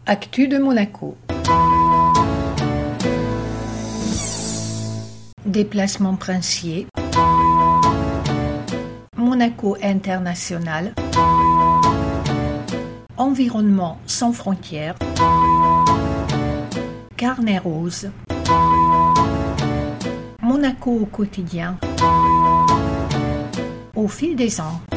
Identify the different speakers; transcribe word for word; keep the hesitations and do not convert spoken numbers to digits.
Speaker 1: Actu de Monaco. Déplacement princier. Monaco International. Environnement sans frontières. Carnet rose. Monaco au quotidien. Au fil des ans.